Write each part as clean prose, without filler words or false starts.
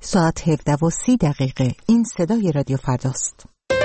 ساعت 17:30 این صدای رادیو فرداست.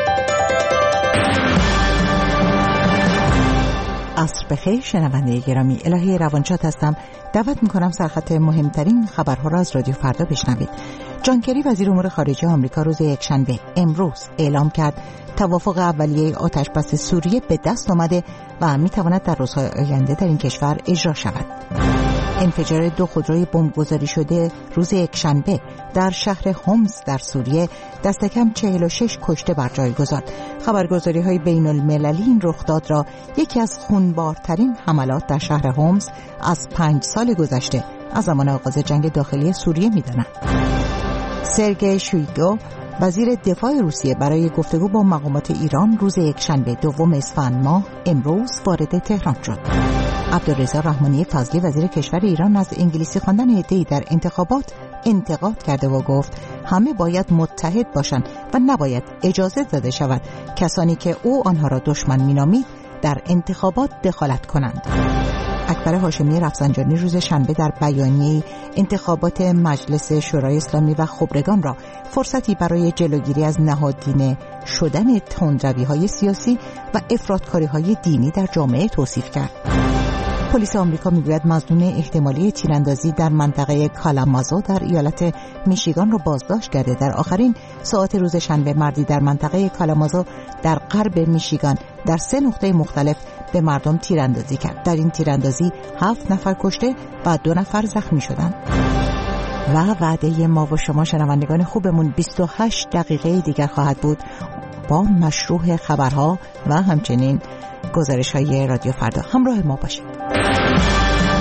عصر بخیر شنونده گرامی، الهی روانشاد هستم. دعوت میکنم سرخط مهمترین خبرها را از رادیو فردا بشنوید. جان کری وزیر امور خارجه آمریکا روز یکشنبه امروز اعلام کرد توافق اولیه آتشبس سوریه به دست آمده و میتواند در روزهای آینده در این کشور اجرا شود. انفجار 2 خودروی بمبگذاری شده روز یکشنبه در شهر هومس در سوریه دست کم 46 کشته بر جای گذارد. خبرگزاری‌های بین‌المللی این رخداد را یکی از خونبارترین حملات در شهر هومس از 5 سال گذشته از زمان آغاز جنگ داخلی سوریه می‌دانند. سرگئی شویگو وزیر دفاع روسیه برای گفتگو با مقامات ایران روز یکشنبه 2 اسفند ماه امروز وارد تهران شد. عبدالرضا رحمانی فضلی وزیر کشور ایران از انگلیسی خواندن عده‌ای در انتخابات انتقاد کرده و گفت همه باید متحد باشند و نباید اجازه داده شود کسانی که او آنها را دشمن مینامید در انتخابات دخالت کنند. اکبر هاشمی رفسنجانی روز شنبه در بیانیه‌ای انتخابات مجلس شورای اسلامی و خبرگان را فرصتی برای جلوگیری از نهادینه شدن تندروی‌های سیاسی و افراط‌کاری‌های دینی در جامعه توصیف کرد. پلیس آمریکا میگوید مظنون احتمالی تیراندازی در منطقه کالامازو در ایالت میشیگان را بازداشت کرده. در آخرین ساعات روز شنبه مردی در منطقه کالامازو در غرب میشیگان در 3 نقطه مختلف به مردم تیراندازی کرد. در این تیراندازی 7 نفر کشته و 2 نفر زخمی شدند. و وعده ما و شما شنوندگان خوبمون 28 دقیقه دیگر خواهد بود با مشروع خبرها و همچنین گزارش‌های رادیو فردا. همراه ما باشید.